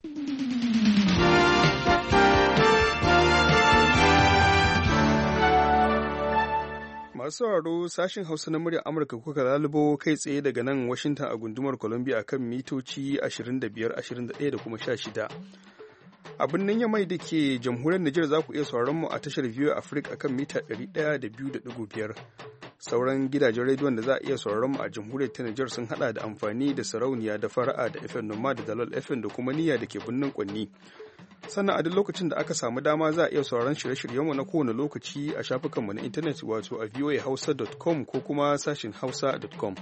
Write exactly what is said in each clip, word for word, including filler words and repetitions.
Masu sauraro sashin Hausa na muryar Amurka kuka lalubo kai tsaye daga nan Washington a gundumar Columbia kan mitoci ashirin da biyar, ashirin da ɗaya da kuma sha shida. A birnin Yamai da ke jamhuriyar Nijar za ku iya sauraron mu a tashar V O A Africa akan mita ɗari ɗaya da biyu da ɗigo biyar. Sauran gidajen rediyon da za a iya sauraron mu a jamhuriyar ta Nijar sun hada da amfani da sarauniya da fara'a da F M Noma da Dalol F M da kuma niyya da ke birnin Kwanni. Sannan a duk lokacin da aka samu dama za a iya sauraron shirye-shiryenmu na kowane lokaci a shafukanmu na intanet wato a voa hausa dot com ko kuma sashin hausa dot com.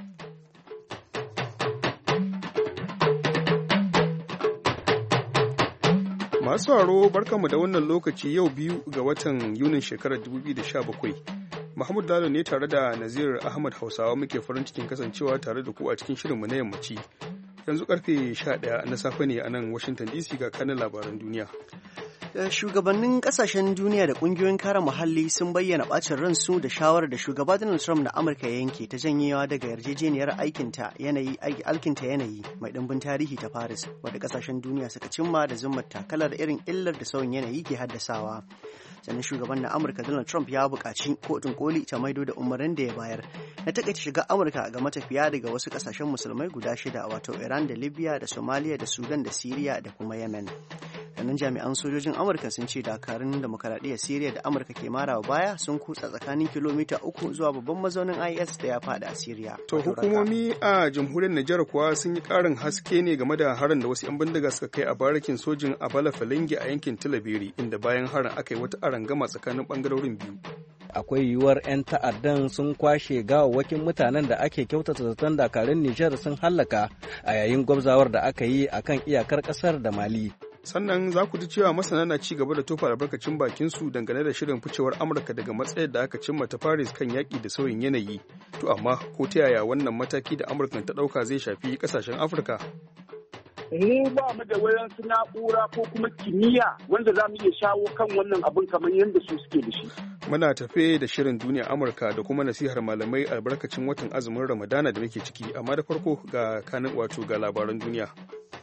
Masu sauraro barkanmu da wannan lokaci yau biyu ga watan Yunin shekarar dubu biyu da sha bakwai. Mahmud Lalo ne tare da Nazir Ahmad Hausawa muke farin cikin kasancewa tare da ku a cikin shirinmu na yammaci. Yanzu karfe sha ɗaya na safe ne a nan Washington D C ga kanin labaran duniya. Shugabannin kasashen duniya da kungiyoyin kare muhalli sun bayyana bacin ransu da shawarar da shugaba Donald Trump na Amurka ya yanke ta janyewa daga yarjejeniyar aikinta yanayi alkinta yanayi mai dimbin tarihi ta Paris wadda kasashen duniya suka cimma da zummar takalar irin illar da sauyin yanayi ke haddasawa. Sannan shugaban na Amurka Donald Trump ya buƙaci kotun koli ta maido da umarnin da ya bayar na takaita shiga Amurka ga matafiya daga wasu kasashen musulmai guda shida wato Iran da Libya da Somalia da Sudan da Syria da kuma Yemen. Sannan jami'an sojojin Amurka sun ce dakarun demokaradiyyar Syria da Amurka ke marawa baya sun kutsa tsakanin kilomita uku zuwa babban mazaunin I S da ya faɗi a Syria. To hukumomi a jamhuriyar Nijar kuwa sun yi ƙarin haske ne game da harin da wasu 'yan bindiga suka kai a barakin sojin a Bala Falange a yankin Tilaberi inda bayan harin aka yi wata arangama tsakanin bangarorin biyu. Akwai yiwuwar 'yan ta'addan sun kwashe gawawwakin mutanen da ake kyautata zaton dakarun Nijar sun hallaka a yayin gwabzawar da aka yi akan iyakar ƙasar da Mali. Sannan za ku ji cewa masana na ci gaba da tofa albarkacin bakinsu dangane da shirin ficewar Amurka daga matsayar da aka cimma ta Paris kan yaƙi da sauyin yanayi. To amma ko ta yaya wannan mataki da Amurka ta ɗauka zai shafi ƙasashen Afirka? Mu ba mu da wayansu na'ura ko kuma kimiyya wanda za mu iya shawo kan wannan abin kamar yadda su suke da shi. Muna tafe da shirin duniya Amurka da kuma nasihar malamai albarkacin watan azumin Ramadana da muke ciki, amma da farko ga kanin wato ga labaran duniya.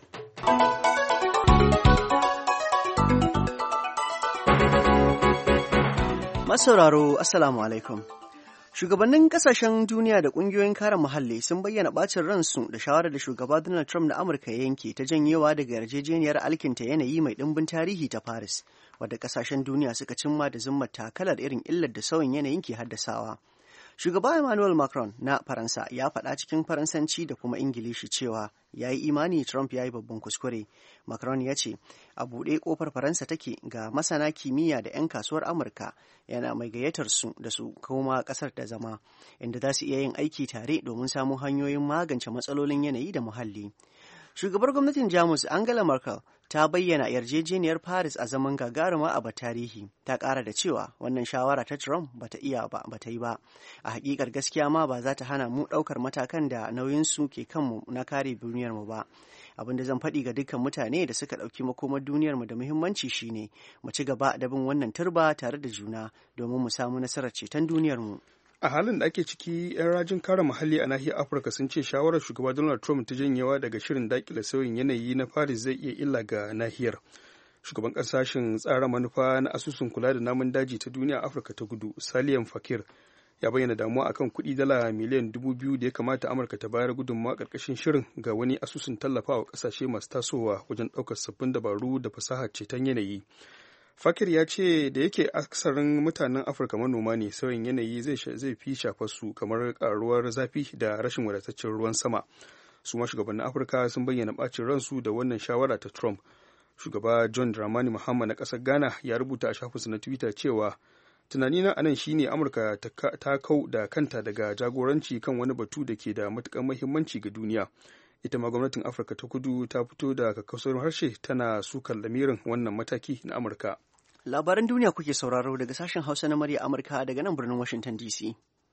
Masauraro, Assalamu alaikum. Shugabannin kasashen duniya da kungiyoyin kare muhalli sun bayyana bacin ransu da shawarar da shugaba Donald Trump na Amurka ya yanke ta janyewa daga yarjejeniyar alkinta yanayi mai dimbin tarihi ta Paris, wadda kasashen duniya suka cimma da zummar takalar irin illar da sauyin yanayin ke haddasawa. Shugaba Emmanuel Macron na Faransa ya faɗa cikin Faransanci da kuma Ingilishi cewa ya yi imani Trump ya yi babban kuskure. Macron ya ce, a buɗe ƙofar Faransa take ga masana kimiyya da 'yan kasuwar Amurka, yana mai gayyatar su da su koma ƙasar da zama, inda za su iya yin aiki tare domin samun hanyoyin magance matsalolin yanayi da muhalli. Shugabar gwamnatin Jamus Angela Merkel ta bayyana yarjejeniyar Paris a zaman gagaruma a tarihi. Ta ƙara da cewa wannan shawara ta Trump bata iya ba, bata yi ba. A hakikar gaskiya ma ba za ta hana mu ɗaukar matakan da nauyinsu ke kanmu na kare duniyarmu ba. Abin da zan faɗi ga dukkan mutane da suka ɗauki makomar duniyarmu da muhimmanci shine mu ci gaba da bin wannan turba tare da juna domin mu samu nasarar ceton duniyarmu. A halin da ake ciki, 'yan rajin kare muhalli a nahiyar Afirka sun ce shawarar shugaba Donald Trump ta janyewa daga shirin daƙile sauyin yanayi na Paris zai iya illa ga nahiyar. Shugaban ƙasashen tsara manufa na asusun kula da namun daji ta duniya Afirka ta Kudu, Saliyan Fakir, ya bayyana damuwa akan kuɗi dala miliyan dubu biyu da ya kamata Amurka ta bayar gudunmawa ƙarƙashin shirin ga wani asusun tallafawa ƙasashe masu tasowa wajen ɗaukar sabbin dabaru da fasahar ceton yanayi. Fakir ya ce da yake aksarin mutanen Afirka manoma ne, sauyin yanayi zai fi shafar su kamar karuwar zafi da rashin wadataccen ruwan sama. Su ma shugabannin Afirka sun bayyana bacin ransu da wannan shawara ta Trump. Shugaba John Dramani Mahama na ƙasar Ghana ya rubuta a shafinsa na Twitter cewa tunanina anan shine Amurka ta kau da kanta daga jagoranci kan wani batu da ke da matuƙar muhimmanci ga duniya. Ita ma gwamnatin Afirka ta Kudu ta fito da kakkausar harshe tana sukar lamirin wannan mataki na Amurka. Labaran duniya kuke sauraro daga sashen Hausa na murya Amurka daga nan birnin Washington D C.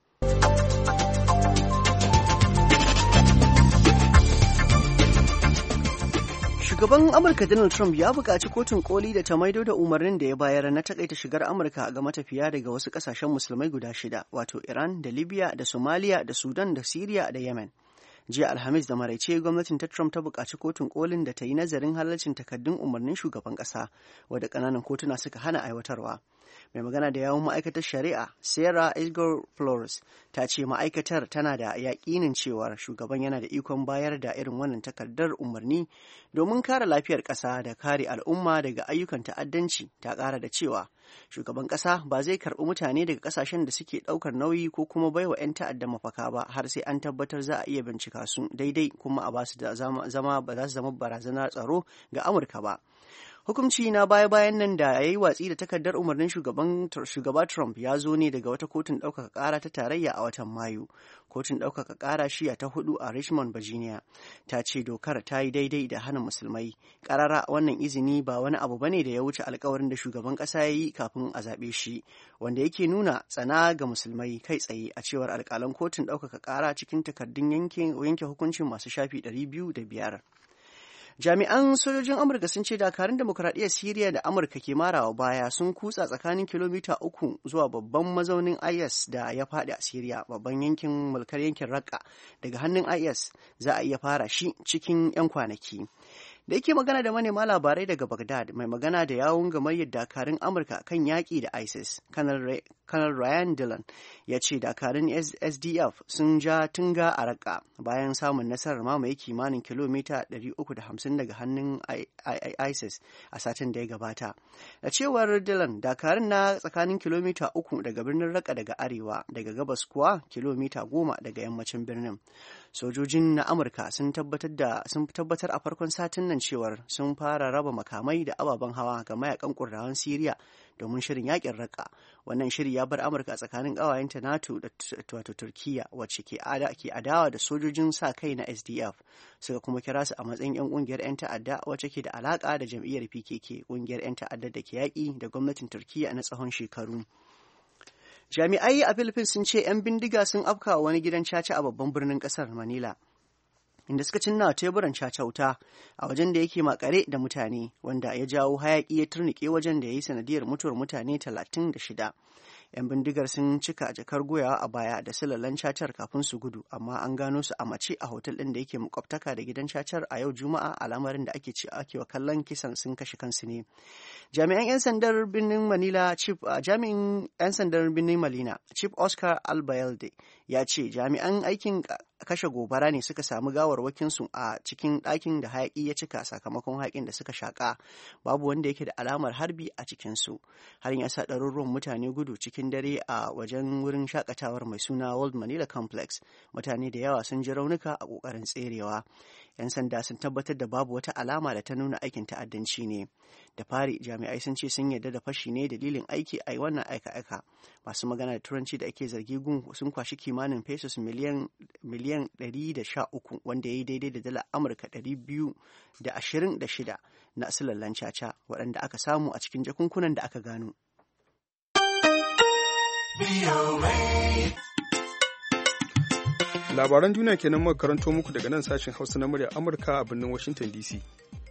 Shugaban Amurka Donald Trump ya buƙaci kotun koli da ta maido da umarnin da ya bayar na takaita shigar Amurka ga matafiya daga wasu ƙasashen musulmai guda shida, wato Iran da Libya da Somalia da Sudan da Syria da Yemen. jiya alhamis da maraice gwamnatin ta Trump ta buƙaci kotun kolin da ta yi nazarin halarcin takardun umarnin shugaban ƙasa wadda ƙananan kotuna suka hana aiwatarwa. Mai magana da yawun ma'aikatar shari'a Sarah Edgar Flores ta ce ma'aikatar tana da yaƙinin cewar shugaban yana da ikon bayar da irin wannan takardar umarni domin kare lafiyar ƙasa da kare al'umma daga ayyukan ta'addanci. Ta ƙara da cewa shugaban ƙasa ba zai karɓi mutane daga ƙasashen da suke ɗaukar nauyi ko kuma baiwa 'yan ta'adda mafaka ba har sai an tabbatar za a iya bincika su daidai kuma a ba su da zama ba za su zama barazanar tsaro ga Amurka ba. Hukunci na baya-bayan nan da ya yi watsi da takardar umarnin shugaba Trump ya zo ne daga wata kotun ɗaukaka ƙara ta tarayya a watan Mayu. Kotun ɗaukaka ƙara shiya ta hudu a Richmond, Virginia, ta ce dokar ta yi daidai da hana musulmai. Ƙarara wannan izini ba wani abu bane da ya wuce alkawarin da shugaban ƙasa ya yi kafin a zaɓe shi, wanda yake nuna tsana ga musulmai kai tsaye a cewar alƙalan kotun ɗaukaka ƙara cikin takardun yanke hukuncin masu shafi ɗari biyu da biyar. Jami'an sojojin Amurka sun ce dakarun demokuraɗiyyar Siriya da Amurka ke marawa baya sun kutsa tsakanin kilomita uku zuwa babban mazaunin I S da ya faɗi a Siriya, babban yankin mulkar yankin Raqqa daga hannun I S za a iya fara shi cikin 'yan kwanaki. Da yake magana da manema labarai daga Baghdad, mai magana da yawun gamayyar dakarun Amurka kan yaƙi da ISIS, Colonel Ryan Dillon, ya ce dakarun S D F sun ja tunga a Raqqa bayan samun nasarar mamaye kimanin kilomita ɗari uku da hamsin daga hannun ISIS a satin da ya gabata. Da cewar Dillon, dakarun na tsakanin kilomita uku daga birnin Raqqa daga arewa, daga gabas kuwa kilomita goma daga yammacin birnin. Sojojin na Amurka sun tabbatar a farkon satin nan cewar sun fara raba makamai da ababen hawa ga mayakan kurdawan Siriya domin shirin yakin Raqqa. Wannan shiri ya bar Amurka tsakanin ƙawayenta NATO da wato Turkiya wacce ke adawa da sojojin sa kai na S D F, suka kuma kira su a matsayin 'yan ƙungiyar 'yan ta'adda wacce ke da alaƙa da jam'iyyar P K K, ƙungiyar 'yan ta'adda da ke yaƙi da gwamnatin Turkiya na tsawon shekaru. Jami'ai a Philippines sun ce 'yan bindiga sun afka wani gidan caca a babban birnin ƙasar Manila, inda suka cinna teburan caca wuta a wajen da yake makare da mutane, wanda ya jawo hayaki ya turnike wajen da ya yi sanadiyar mutuwar mutane talatin da shida. 'Yan bindigar sun cika jakar goyawa a baya da silallan cacar kafin su gudu, amma an gano su a mace a hotel ɗin da yake makwabtaka da gidan cacar a yau Juma'a, al'amarin da ake ci ake wa kallon kisan sun kashe kansu ne. Jami'an 'yan sandar birnin Manila Chief Jami'in 'yan sandar birnin Malina Chief Oscar Albayalde ya ce jami'an aikin kashe gobara ne suka samu gawarwakinsu a cikin ɗakin da hayaƙi ya cika sakamakon hayaƙin da suka shaƙa. Babu wanda yake da alamar harbi a cikinsu. Harin ya sa ɗaruruwan mutane gudu cikin dare a wajen wurin shakatawar mai suna World Manila Complex. Mutane da yawa sun ji raunuka a ƙoƙarin tserewa. 'Yan sanda sun tabbatar da babu wata alama da ta nuna aikin ta'addanci ne. Da fari jami'ai sun ce sun yarda da fashi ne dalilin aiki a wannan aika-aika. Masu magana da turanci da ake zargi gun sun kwashi kimanin pesos miliyan miliyan ɗari da sha uku, wanda ya yi daidai da dala Amurka ɗari biyu da ashirin da shida na asilallan caca waɗanda aka samu a cikin jakunkunan da aka gano. Labaran duniya kenan muka karanto muku daga nan sashen Hausa na murya Amurka a birnin Washington D C.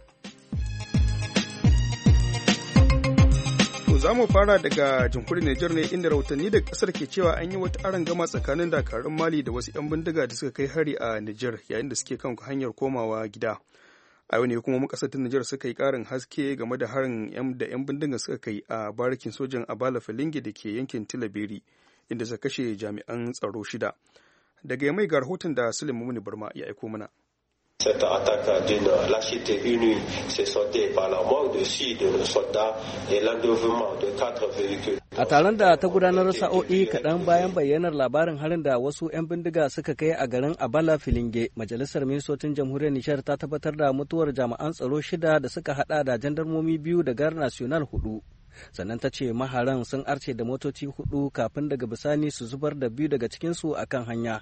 To za mu fara daga jamhuriyar Nijar ne, inda rahotanni da kasar ke cewa an yi wata arangama tsakanin dakarun Mali da wasu 'yan bindiga da suka kai hari a Nijar yayin da suke kan hanyar komawa gida. A yau ne kuma makasar Nijar suka yi karin haske game da harin da 'yan bindiga suka kai a barikin sojan Abala Filinge da ke yankin Tilaberi, inda suka kashe jami'an tsaro shida. Daga mai ga rahoton da Suleiman Muni Barma ya aiko mana. Cette attaque d'une lâcheté inouïe s'est soldée par la mort de six de nos soldats et l'enlèvement de quatre véhicules. A taron da ta gudanar sa'o'i kaɗan bayan bayyanar labarin harin da wasu 'yan bindiga suka kai a garin Abala Filinge, Majalisar Ministocin Jamhuriyar Nijar ta tabbatar da mutuwar jami'an tsaro shida da suka hada da jandarmomi biyu da Gar National hudu. Sannan ta ce maharan sun arce da motoci hudu kafin daga bisani su zubar da biyu daga cikinsu a kan hanya.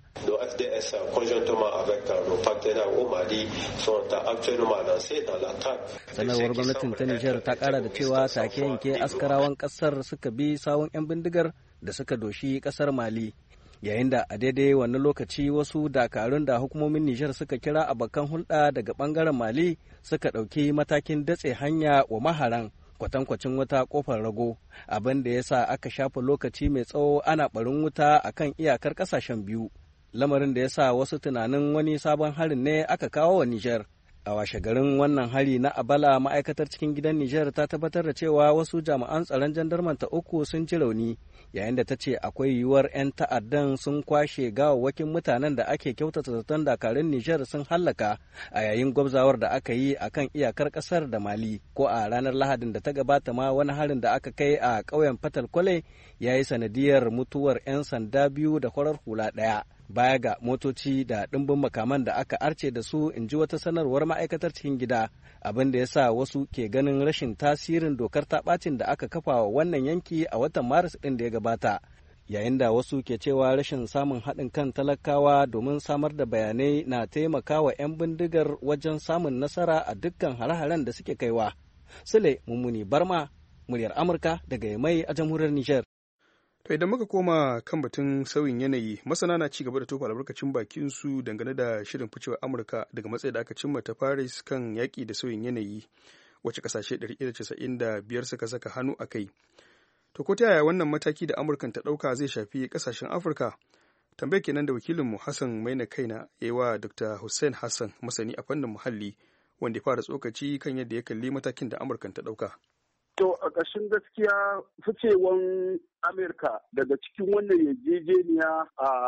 Sanarwar gwamnatin ta Nijar ta kara da cewa take yanke askarawan kasar suka bi sawun 'yan bindigar da suka doshi kasar Mali. Yayin da a daidai wannan lokaci wasu dakarun da hukumomin Nijar suka kira abokan hulɗa daga ɓangaren Mali suka ɗauki matakin datse hanya wa maharan kwatankwacin wata kofar rago, abin da ya sa aka shafa lokaci mai tsawo ana barin wuta a kan iyakar kasashen biyu. lamarin da ya sa wasu tunanin wani sabon harin ne aka kawo wa Nijar. A washe garin wannan hari na Abala, ma'aikatar cikin gidan Nijar ta tabbatar da cewa wasu jami'an tsaron jandarmanta uku sun ji rauni, yayin da ta ce akwai yiwuwar 'yan ta'addan sun kwashe gawawwakin mutanen da ake kyautata zaton dakarun Nijar sun hallaka a yayin gwabzawar da aka yi a kan iyakar ƙasar da Mali. Ko a ranar Lahadin da ta gabata ma wani harin da aka kai a ƙauyen Fatalkwale ya yi sanadiyar mutuwar 'yan sanda biyu da farar hula ɗaya. Baya ga motoci da ɗimbin makaman da aka arce da su, in ji wata sanarwar ma'aikatar cikin gida, abin da ya sa wasu ke ganin rashin tasirin dokar taɓacin da aka kafa wa wannan yanki a watan Maris ɗin da ya gabata, yayin da wasu ke cewa rashin samun haɗin kan talakawa domin samar da bayanai na taimakawa 'yan bindigar wajen samun nasara a dukkan hare-haren da suke kaiwa. Sule Mummuni Barma, muryar Amurka daga Yamai a jamhuriyar Nijar. To idan muka koma kan batun sauyin yanayi, masana na ci gaba da tofa albarkacin bakin su dangane da shirin ficewar Amurka daga matsayi da aka cimma ta Paris kan yaƙi da sauyin yanayi, wacce kasashe ɗari da casa'in da biyar suka saka hannu a kai. To ko ta yaya wannan mataki da Amurkan ta ɗauka zai shafi ƙasashen Afirka? Tambayar kenan da wakilinmu Hassan Maina Kaina ya yi wa Doctor Hussein Hassan, masani a fannin muhalli, wanda ya fara tsokaci kan yadda ya kalli matakin da Amurkan ta ɗauka. To a ƙarshen gaskiya ficewan Amerika daga cikin wannan yarjejeniya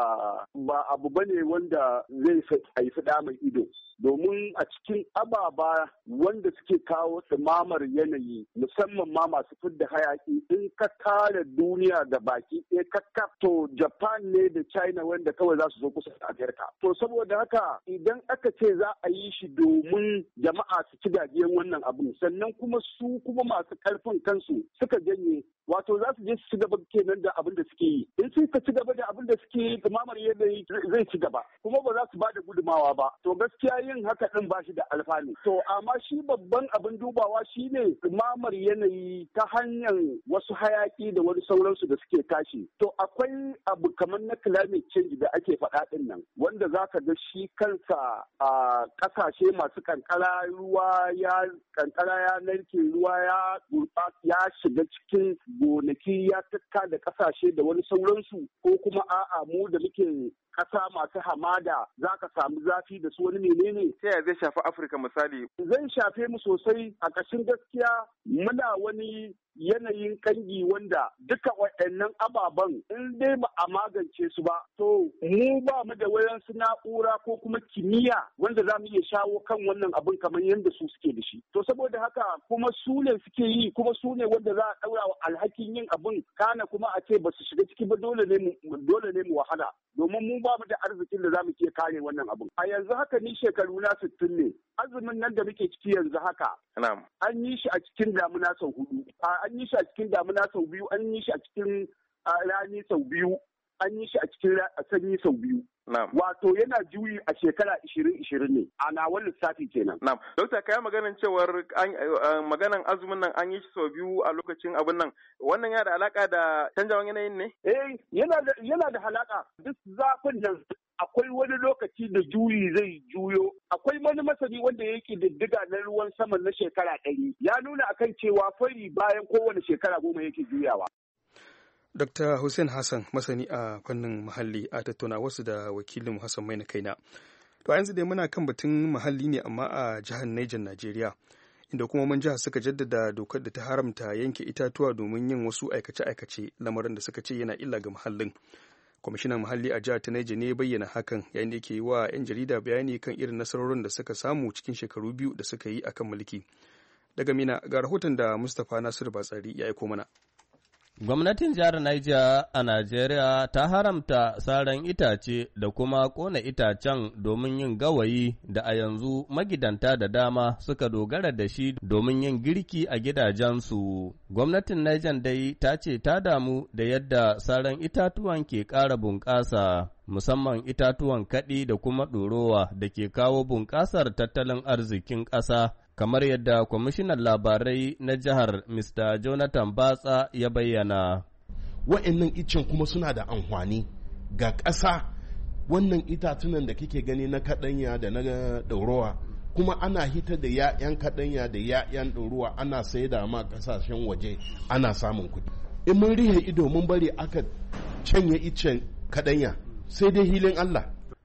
ba abu bane wanda zai haifi ɗa mai ido. Domin a cikin ababa wanda suke kawo ɗumamar yanayi, musamman ma masu fidda hayaki, in ka kare duniya da baki ɗaya kakkaf, to Japan ne da China wanda kawai za su zo kusa da Amerika. To saboda haka idan aka ce za a yi shi domin jama'a su ci gajiyan wannan abin, sannan kuma su kuma masu ƙarfin kansu suka janye, wato za su je su ci gaba kenan da abin da suke yi. In suka ci gaba da abin da suke yi, ɗumamar yanayi zai ci gaba, kuma ba za su ba da gudumawa ba. To gaskiya yin haka din ba shi da alfanu. To amma shi babban abin dubawa shine ɗumamar yanayi ta hanyar wasu hayaki da wani sauransu da suke tashi. To akwai abu kamar na climate change da ake faɗa din nan, wanda za ka ga shi kansa a ƙasashe masu kankara ruwa ya kankara ya narke, ruwa ya ya shiga cikin gonaki ya takka da ƙasashe da wani sauransu, ko kuma a'a mu da muke ƙasa masu hamada za ka samu zafi da su wani menene. Ta yaya zai shafi Afirka misali? Zai shafe mu sosai. A ƙashin gaskiya muna wani yanayin kangi wanda duka waɗannan ababen in dai ba a magance su ba, to mu ba mu da wayansu na'ura ko kuma kimiyya wanda za mu iya shawo kan wannan abin kamar yadda su suke da shi. To saboda haka kuma su ne suke yi, kuma su ne wanda za a ɗaura wa alhakin yin abin, kana kuma a ce ba su shiga ciki ba, dole ne mu dole ne mu wahala, domin mu ba mu da arzikin da za mu iya kare wannan abin. A yanzu haka ni shekaru na sittin ne. Azumin nan da muke ciki yanzu haka an yi shi a cikin damuna sau hudu, an yi shi a cikin damuna sau biyu, an yi shi a cikin rani sau biyu, an yi shi a cikin sanyi sau biyu. Wato yana juyi a shekara ishirin ishirin ne, a nawar lissafi kenan. Na'am. Dokta, kai maganin cewar maganan azumin nan an yi shi sau biyu a lokacin abin nan. Wannan yana da alaka da canjawan yanayin ne? Eh, yana da yana da alaka. Duk zafin nan akwai wani lokaci da juyi zai juyo. Akwai wani masani wanda yake diddiga na ruwan sama na shekara ɗari. Ya nuna akan cewa fari bayan kowane shekara goma yake juyawa. Dokta Hussein Hassan, masani a fannin muhalli, a tattauna wasu da wakilin Hassan Maina Kaina. To a yanzu dai muna kan batun muhalli ne, amma a jihar Niger, Najeriya, inda kuma mun jihar suka jaddada dokar da ta haramta yanke itatuwa domin yin wasu aikace-aikace, lamarin da suka ce yana illa ga muhallin. Kwamishinan muhalli a jihar ta Niger ne bayyana hakan yayin da yake yi wa 'yan jarida bayani kan irin nasarorin da suka samu cikin shekaru biyu da suka yi akan mulki. Daga Mina ga rahoton da Mustapha Nasiru Batsari ya aiko mana. Gwamnatin jihar Niger a Najeriya ta haramta saran itace da kuma ƙona itacen domin yin gawayi da a yanzu magidanta da dama suka dogara da shi domin yin girki a gidajensu. Gwamnatin Niger dai ta ce ta damu da yadda saran itatuwan ke ƙara bunƙasa, musamman itatuwan kaɗi da kuma ɗorowa da ke kawo bunƙasar tattalin arzikin ƙasa. Kamar yadda kwamishinan labarai na jihar Mister Jonathan Batsa ya bayyana. Wa'annan icen kuma suna da amfani ga ƙasa. Wannan itatunan da kike gani na kaɗanya da na ɗaurowa, kuma ana hitar da ya'yan kaɗanya da ya'yan ɗaurowa ana saida ma ƙasashen waje, ana samun kuɗi. In mun rihe ido mun bari aka canye icen kaɗanya, sai dai hilin Allah.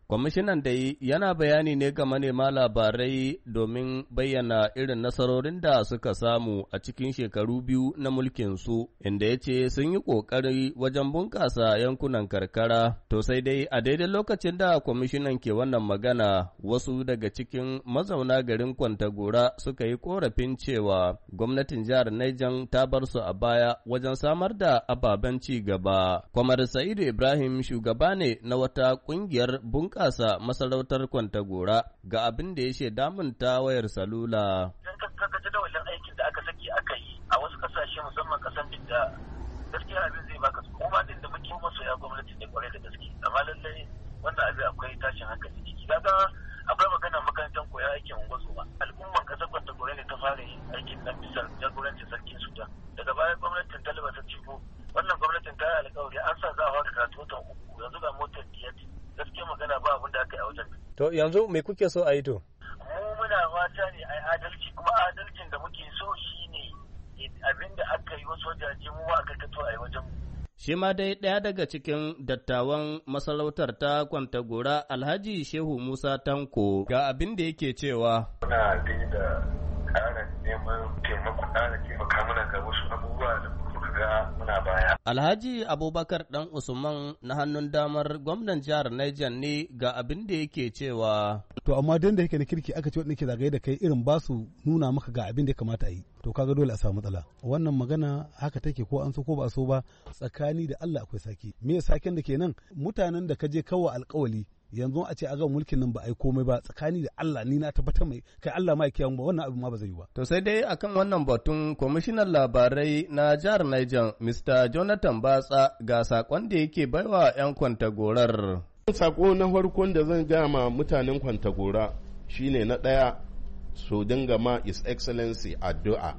Kwamishinan dai yana bayani ne ga manema labarai domin bayyana irin nasarorin da suka samu a cikin shekaru biyu na mulkinsu, inda ya ce sun yi ƙoƙari wajen bunƙasa yankunan karkara. To sai dai a daidai lokacin da kwamishinan ke wannan magana, wasu daga cikin mazauna garin Kwantagora suka yi ƙorafin cewa gwamnatin jihar Niger ta bar su a baya wajen samar da ababen ci gaba. Kwamar Sa'idu Ibrahim shugaba ne na wata ƙungiyar bunƙasa kasa masarautar Kwantagora ga abin da ya shaida mun ta wayar salula. Idan ka ga jadawalin aikin da aka saki aka yi a wasu kasashe musamman kasan da gaskiya abin zai baka su kuma din da muke masoya gwamnati ne kwarai da gaske amma lallai wannan abin akwai tashin hankali ciki kaga akwai magana makarantar koya aikin ungozoma al'umman kasar Kwantagora ne ta fara yin aikin nan bisa jagorancin sarkin Sudan daga baya gwamnatin Taliba ta ciko wannan gwamnatin ta yi alƙawari an sa za a fara karatu watan uku yanzu ga motar tiyati gaskiya magana ba abin da aka yi a wajen. To yanzu me kuke so a yi to? Mu muna fata ne a yi adalci kuma adalcin da muke so shi ne abin da aka yi wasu wajaje mu ma aka kato a yi wajen. Shi ma dai ɗaya daga cikin dattawan masarautar ta Kwantagora Alhaji Shehu Musa Tanko ga abin da yake cewa. Muna dai da ƙara neman taimako ƙara taimaka mana ga wasu abubuwa da ga muna baya. Alhaji Abubakar Dan Usman na hannun damar gwamnan jihar Niger ne ga abin da yake cewa. To amma dan da yake na kirki aka ce wanda ke zagaye da kai irin ba su nuna maka ga abin da ya kamata a yi. To kaga dole a samu matsala. Wannan magana haka take ko an so ko ba so ba tsakani da Allah akwai saki. Me saken da kenan mutanen da ka je kawo alƙawali yanzu a ce a ga mulkin nan ba a yi komai ba tsakani da Allah ni na tabbatar mai kai Allah ma yake ba wannan abu ma ba zai yi ba. To sai dai akan wannan batun kwamishinan labarai na jihar Niger Mister Jonathan Batsa ga sakon da yake baiwa 'yan Kwantagorar. Sako na farkon da zan gaya ma mutanen Kwantagora shine na ɗaya su dinga ma His Excellency addu'a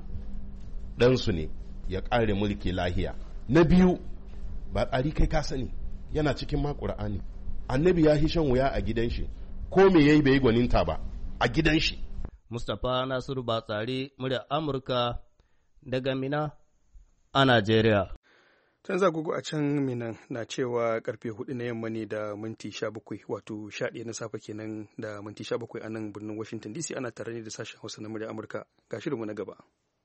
ɗansu ne ya ƙare mulki lahiya. Na biyu ba tsari kai ka sani yana cikin ma Ƙur'ani. Annabi ya yi shan wuya a gidan shi ko me yayi bai gwaninta ba a gidan shi. Mustapha Nasiru Batsari murya Amurka daga Mina a Najeriya. Can zagugu a can Minan na cewa karfe hudu na yamma ne da minti sha bakwai wato sha ɗaya na safe kenan da minti sha bakwai a nan birnin Washington D C ana tare ne da sashen Hausa na murya Amurka ga shirinmu na gaba.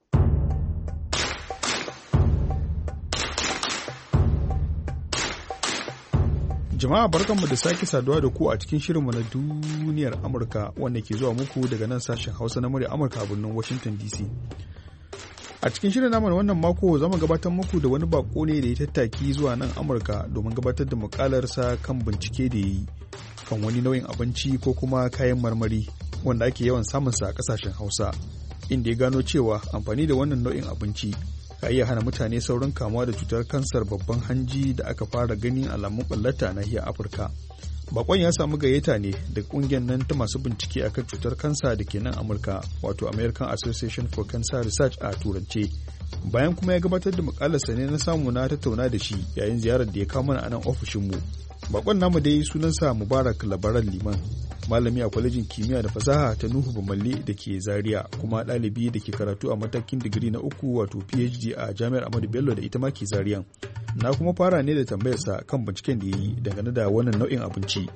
Jama'a barkanmu da sake saduwa da ku a cikin shirinmu na duniyar Amurka wanda ke zuwa muku daga nan sashen Hausa na murya Amurka a birnin Washington D C. A cikin shirin namu wannan mako za mu gabatar muku da wani bako ne da ya tattaki zuwa nan Amurka domin gabatar da mukalarsa kan bincike da ya yi kan wani nau'in abinci ko kuma kayan marmari wanda ake yawan samunsa a kasashen Hausa, inda ya gano cewa amfani da wannan nau'in abinci ka iya hana mutane saurin kamuwa da cutar kansar babban hanji da aka fara ganin alamun ɓallata a nahiyar Afirka. Bakon ya samu gayyata ne daga kungiyar nan ta masu bincike akan cutar kansa da ke nan Amurka, wato American Association for Cancer Research a turance. Bayan kuma ya gabatar da mukalarsa ne na samu na tattauna da shi yayin ziyarar da ya kawo mana a nan ofishinmu. Bakon namu dai sunansa Mubarak Labaran Liman, malami a kwalejin kimiyya da fasaha ta Nuhu Bamalli da ke Zaria, kuma ɗalibi da ke karatu a matakin digiri na uku wato P H D a Jami'ar Ahmadu Bello da ita ma ke Zariyan. Na kuma fara ne da tambayarsa kan binciken da ya yi dangane da wannan nau'in abinci.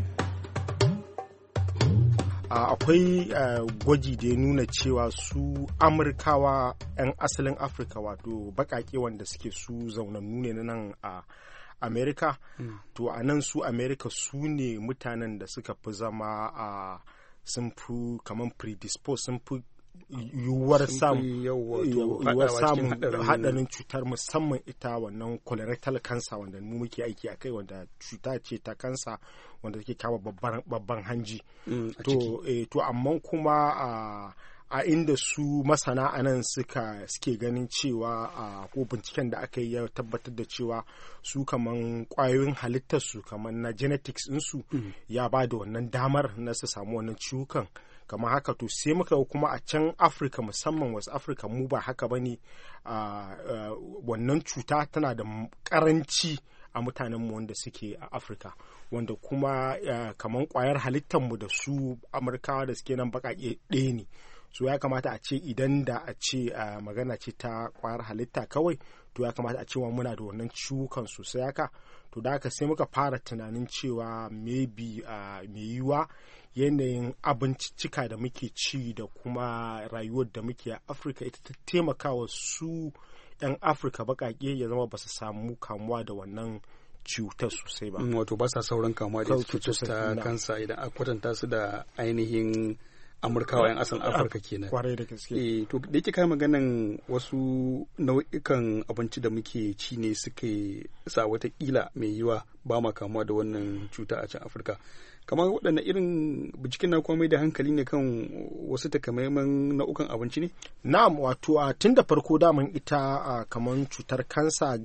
Akwai gwaji da ya nuna cewa su Amurkawa 'yan asalin Afirka wato baƙaƙe wanda suke su zaunannu ne na nan a Amerika, mm. to a nan su Amerika su ne mutanen da suka fi zama a sun fi kamar predisposed sun fi yiwuwar samun haɗarin cutar musamman ita wannan colorectal cancer wanda mu muke aiki a kai wanda cuta ce ta kansa wanda take kama babban hanji. mm, to, eh, to amma kuma a uh, a inda su masana a nan suka suke ganin cewa a ko binciken da aka yi ya tabbatar da cewa su kaman kwayoyin halittar su kaman na genetics ɗinsu mm. ya ba da wannan damar na su samu wannan ciwukan kamar haka. To sai muka kuma a can Afirka musamman wasu Afirka mu ba haka bane, wannan cuta tana da karanci a mutanenmu wanda suke a Afirka, wanda kuma kaman kwayar halittar mu da su Amurkawa da suke nan baƙaƙe ɗaya ne. so ya kamata a ce idan da a ce magana ce ta kwayar halitta kawai to ya kamata a cewa muna da wannan ciwukan sosai haka to da haka sai muka fara tunanin cewa maybe mai yiwuwa yanayin abinciccika da muke ci da kuma rayuwar da muke a Afirka ita ta taimakawa su 'yan Afirka baƙaƙe ya zama ba su samu kamuwa da wannan cutar sosai ba. Wato ba sa sauran kamuwa da cutar ta kansa idan a kwatanta su da ainihin Amurkawa 'yan asalin Afirka kenan. Kwarai da gaske. Eh, to da yake kai maganan wasu nau'ikan abinci da muke ci ne suke sa watakila mai yiwa ba ma kamuwa da wannan cuta a can Afirka. Kamar waɗanne irin binciken na kuma mai da hankali ne kan wasu takamaiman nau'ukan abinci ne? Na'am, wato tun da farko daman ita kamar cutar kansa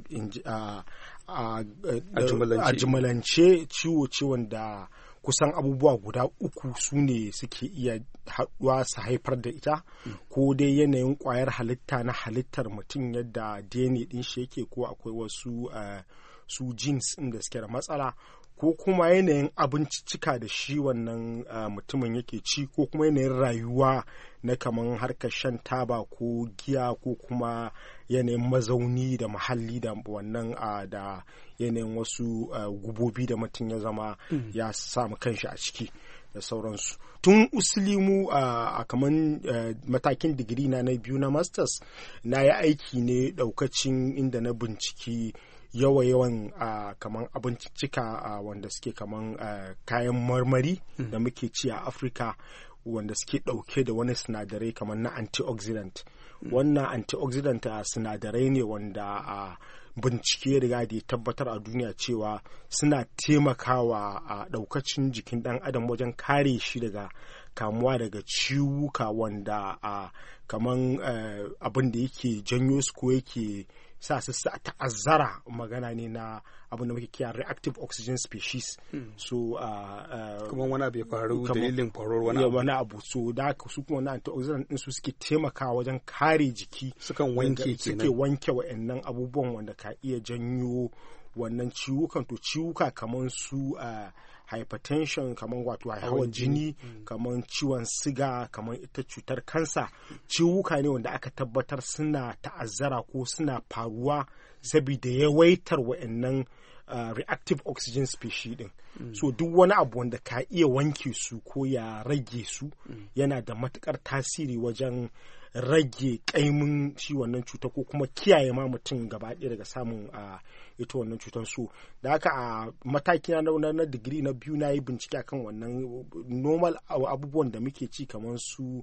a jimalance ciwo ce wanda kusan abubuwa guda uku su ne suke iya haɗuwa su haifar da ita mm. ko dai yanayin ƙwayar halitta na halittar mutum yadda D N A ɗin shi yake ko akwai wasu uh, su genes ɗin da suke da matsala ko kuma yanayin abinciccika da shi wannan uh, mutumin yake ci ko kuma yanayin rayuwa na kaman harkar shan taba ko giya ko kuma yanayin mazauni da muhalli da wannan uh, da yanayin wasu uh, gubobi da mutum ya zama mm. ya samu kanshi a ciki da sauransu tun usuli mu uh, a kaman uh, matakin digiri na na biyu na masters na yi aiki ne daukacin inda na binciki yawa-yawan uh, kaman abinciccika uh, wanda suke kaman uh, kayan marmari mm. da muke ci a Afirka wanda suke ɗauke da wani sinadarai kamar na antioxidant mm. wannan antioxidant uh, sinadarai ne wanda a uh, bincike riga da ya tabbatar a duniya cewa suna taimakawa a uh, ɗaukacin jikin ɗan adam wajen kare shi daga kamuwa daga ciwuka wanda a uh, kaman uh, abin da yake janyo su ko yake sa su ta'azzara magana ne na abin da muke kira reactive oxygen species hmm. so uh, uh, kuma wani abu ya faru dalilin faruwar wani abu wani abu so da su kuma wani antioxidant din su suke taimakawa wajen kare jiki sukan wanke kenan suke wanke wa'annan abubuwan wanda ka iya janyo wannan ciwukan to ciwuka kamar su uh, hypertension kamar wato hawan jini mm. kamar ciwon siga kamar ita cutar kansa ciwuka ne wanda aka tabbatar suna ta'azzara ko suna faruwa saboda yawaitar wa'annan uh, reactive oxygen species din mm. so duk wani abu wanda ka iya wanke su ko ya rage su mm. yana da matukar tasiri wajen rage kaimin shi wannan cuta ko kuma kiyaye ma mutum gaba ɗaya daga samun a ita wannan cutar su da haka a mataki na na digiri na biyu na yi bincike akan wannan normal abubuwan da muke ci kamar su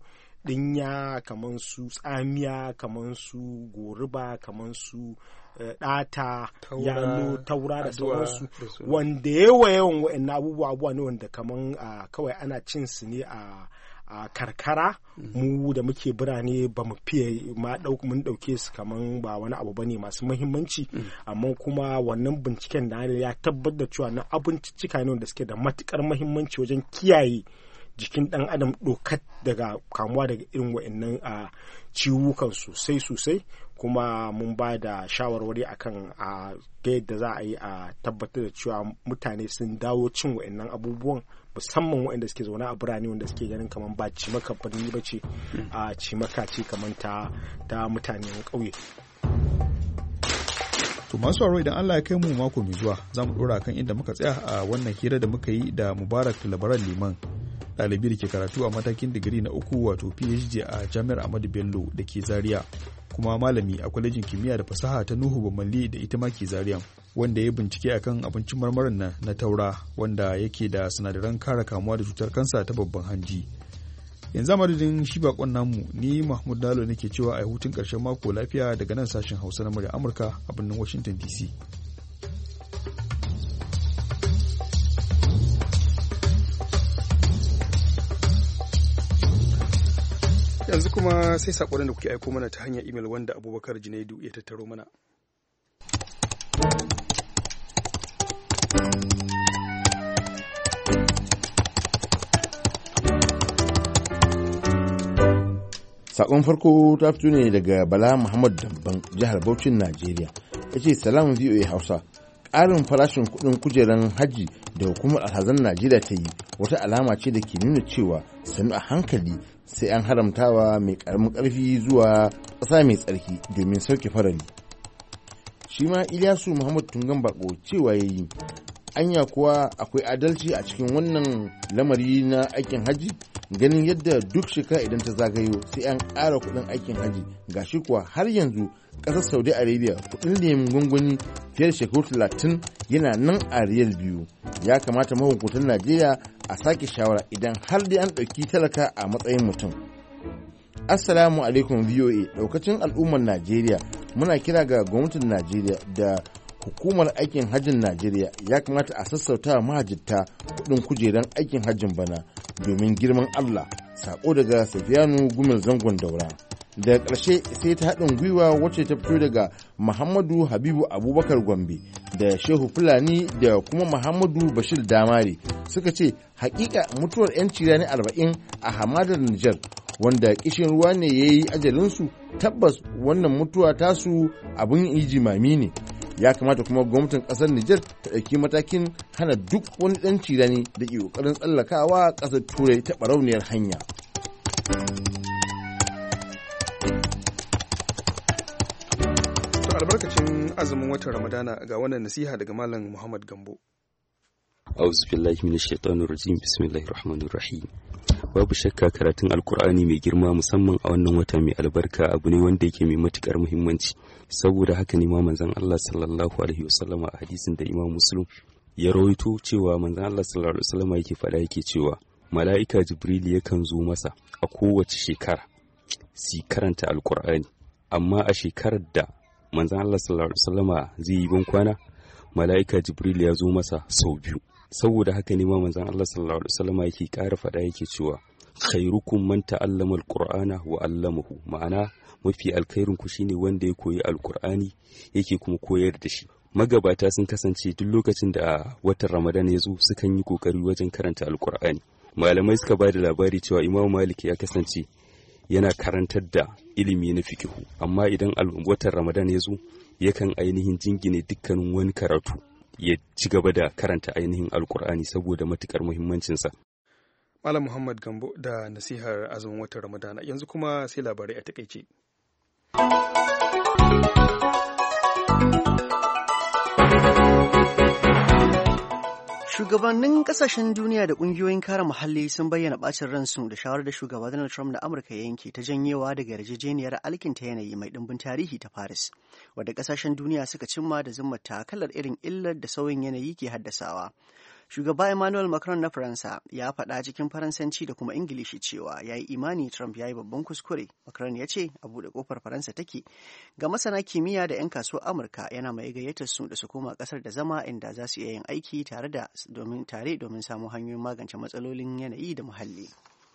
dinya kamar su tsamiya kamar su goruba kamar su ɗata yalo taura da sauransu wanda yawa yawan wa'annan abubuwa abubuwa ne wanda kamar kawai ana cin su ne a a karkara mu da muke birane ba mu fiye ma mun dauke su kaman ba wani abu bane masu muhimmanci amma kuma wannan binciken da ya tabbatar da cewa na abinciccika ne da suke da matukar muhimmanci wajen kiyaye jikin dan adam dokar daga kamuwa daga irin wa'annan a ciwukan sosai sosai kuma mun ba da shawarwari akan a yadda za a yi a tabbatar da cewa mutane sun dawo cin wa'annan abubuwan musamman waɗanda suke zaune a birane wanda suke ganin kamar ba cimaka birni ba ce a cimaka ce kamar ta ta mutanen ƙauye. To masu sauraro idan Allah ya kai mu mako mai zuwa za mu ɗora kan inda muka tsaya a wannan hira da muka yi da Mubarak Labaran Liman ɗalibi da ke karatu a matakin digiri na uku wato P H D a Jami'ar Ahmadu Bello da ke Zaria kuma malami a kwalejin kimiyya da fasaha ta Nuhu Bamalli da ita ma ke Zaria wanda ya bincike akan abincin marmarin nan na taura wanda yake da sinadaran kare kamuwa da cutar kansa ta babban hanji. Yanzu a madadin shi bakon namu ni Mahmud Dalo nake cewa a hutun ƙarshen mako lafiya daga nan sashen Hausa na murya Amurka a birnin Washington D C. Yanzu kuma sai saƙonin da kuke aiko mana ta hanyar imel wanda Abubakar Junaidu ya tattaro mana. Sakon farko ta fito ne daga Bala Muhammad Damban jihar Bauchin Najeriya. Ya ce salam V O A Hausa. Ƙarin farashin kuɗin kujeran hajji da hukumar alhazan Najeriya ta yi wata alama ce da ke nuna cewa sannu a hankali sai an haramtawa mai ƙaramin ƙarfi zuwa ƙasa mai tsarki domin sauke farali. Shi ma Ilyasu Muhammad Tungan Bako cewa ya yi, anya kuwa akwai adalci a cikin wannan lamari na aikin haji, ganin yadda duk shekara idan ta zagayo sai an ƙara kuɗin aikin haji, gashi kuwa har yanzu ƙasar Saudi Arabia kuɗin lemun gwangwani fiye da shekaru talatin yana nan a riyal biyu. Ya kamata mahukuntan Najeriya a sake shawara idan har dai an ɗauki talaka a matsayin mutum. Assalamu alaikum V O A, ɗaukacin al'ummar Najeriya muna kira ga gwamnatin Najeriya da hukumar aikin hajjin Najeriya ya kamata a sassauta wa mahajjata kuɗin kujeran aikin hajjin bana domin girman Allah. Sako daga Safiyanu Gumel Zangon Daura. Daga ƙarshe sai ta haɗin gwiwa wacce ta fito daga Muhammadu Habibu Abubakar Gombe da Shehu Fulani da kuma Muhammadu Bashir Damare suka ce hakika mutuwar 'yanci rani arba'in a hamadar Nijar wanda kishin ruwa ne ya yi ajalinsu, tabbas wannan mutuwa tasu abin yi jimami ne. Ya kamata kuma gwamnatin ƙasar Nijar ta ɗauki matakin hana duk wani ɗan cirani da ke ƙoƙarin tsallakawa ƙasar Turai ta ɓarauniyar hanya. Albarkacin azumin watan Ramadana ga wannan nasiha daga Malam Muhammad Gambo. A'udhu billahi minash shaitanir rajim. Bismillahir rahmanir rahim. Babu shakka karatun Alkur'ani mai girma musamman a wannan wata mai albarka abu ne wanda yake mai matukar muhimmanci. Saboda haka ne ma manzon Allah sallallahu alaihi wasallam a hadisin da Imam Muslim ya rawaito cewa manzon Allah sallallahu alaihi wasallam yake faɗa yake cewa mala'ika Jibril yakan zo masa a kowace shekara si karanta Alkur'ani, amma a shekarar da manzon Allah sallallahu alaihi wasallama zai yi ban kwana mala'ika Jibril ya zo masa sau biyu. Saboda haka ne ma manzon Allah sallallahu alaihi wasallama yake ƙara faɗa yake cewa khairukum man ta'allama alqur'ana wa 'allamahu, ma'ana mafi alkhairin ku shine wanda ya koyi alqur'ani yake kuma koyar da shi. Magabata sun kasance duk lokacin da watan Ramadan ya zo sukan yi kokari wajen karanta alqur'ani. Malamai suka ba da labari cewa Imam Malik ya kasance yana karantar da ilimi na fikihu, amma idan watan Ramadan ya zo yakan ainihin jingine dukkanin wani karatu ya ci gaba da karanta ainihin alkur'ani saboda matukar muhimmancinsa. Malam Muhammad Gambo da nasihar azumin watan Ramadana. Yanzu kuma sai labarai a takaice. Shugabannin kasashen duniya da kungiyoyin kare muhalli sun bayyana bacin ransu da shawarar da shugaba Donald Trump na Amurka ya yanke ta janyewa daga yarjejeniyar alkinta yanayi mai dimbin tarihi ta Paris, wadda kasashen duniya suka cimma da zimmar takalar irin illar da sauyin yanayi ke haddasawa. Shugaba Emmanuel Macron na Faransa ya faɗa cikin Faransanci da kuma Ingilishi cewa ya yi imani Trump ya yi babban kuskure. Macron ya ce a buɗe ƙofar Faransa take ga masana kimiyya da 'yan kasuwar Amurka, yana mai gayyatar su da su koma ƙasar da zama inda za su iya yin aiki tare da domin tare domin samun hanyoyin magance matsalolin yanayi da muhalli.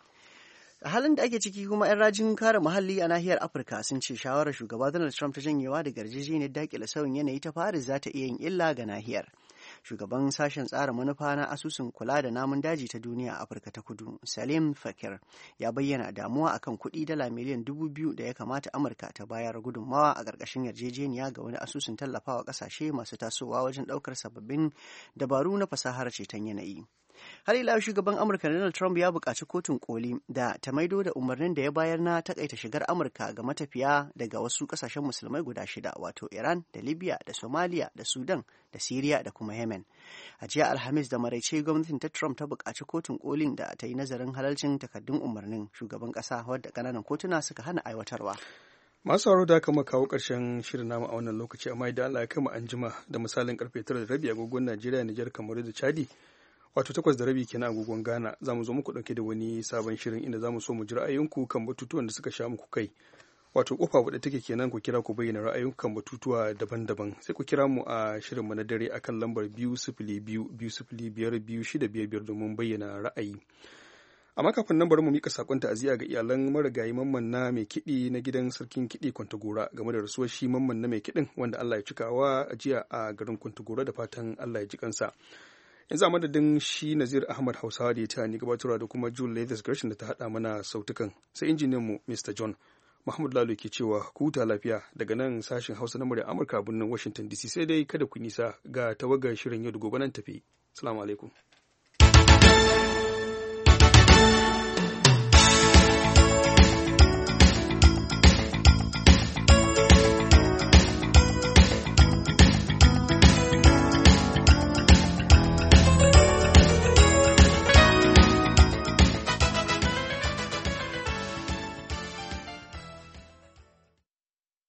A halin da ake ciki kuma 'yan rajin kare muhalli a nahiyar Afirka sun ce shawarar shugaba Donald Trump ta janyewa daga yarjejeniyar daƙile sauyin yanayi ta Paris za ta iya yin illa ga nahiyar. Shugaban sashen tsara manufa na asusun kula da namun daji ta duniya a Afirka ta Kudu, Salim Fakir, ya bayyana damuwa akan kuɗi dala miliyan dubu biyu da ya kamata Amurka ta bayar gudunmawa a ƙarƙashin yarjejeniya ga wani asusun tallafawa ƙasashe masu tasowa wajen ɗaukar sababbin dabaru na fasahar ceton yanayi. Har ila shugaban Amurka Donald Trump ya buƙaci kotun koli da ta maido da umarnin da ya bayar na takaita shigar Amurka ga matafiya daga wasu ƙasashen musulmai guda shida, wato Iran da Libya da Somalia da Sudan da Syria da kuma Yemen. A jiya Alhamis da maraice gwamnatin ta Trump ta buƙaci kotun kolin da ta yi nazarin halalcin takardun umarnin shugaban ƙasa wadda ƙananan kotuna suka hana aiwatarwa. Masu sauraro da aka kawo ƙarshen shirin namu a wannan lokaci, amma idan Allah ya kai mu anjima da misalin karfe tara da rabi agogon Najeriya, Nijar, Kamaru da Chadi, wato takwas da rabi kenan agogon Ghana, za mu zo muku ɗauke da wani sabon shirin inda za mu so mu ji ra'ayinku kan batutuwan da suka sha muku kai. Wato kofa wadda take kenan ku kira ku bayyana ra'ayinku kan batutuwa daban-daban. Sai ku kira mu a shirin mu na dare akan lambar biyu sifili biyu biyu sifili biyar biyu shida biyar biyar domin bayyana ra'ayi. Amma kafin nan bari mu mika sakon ta'aziyya ga iyalan marigayi Mamman na mai kiɗi na gidan sarkin kiɗi Kwantagora game da rasuwar shi Mamman na mai kiɗin wanda Allah ya cikawa a jiya a garin Kwantagora, da fatan Allah ya ji kansa. Yanzu a madadin shi Nazir Ahmad Hausawa da ya tani gabatarwa da kuma Jule Leathers Gershon da ta haɗa mana sautukan, sai injiniyan mu Mister John Mahmud Lalo ke cewa ku huta lafiya daga nan sashen Hausa na murya Amurka a birnin Washington D C. Sai dai kada ku nisa ga tawagar shirin yau da gobe nan tafi. Assalamu alaikum.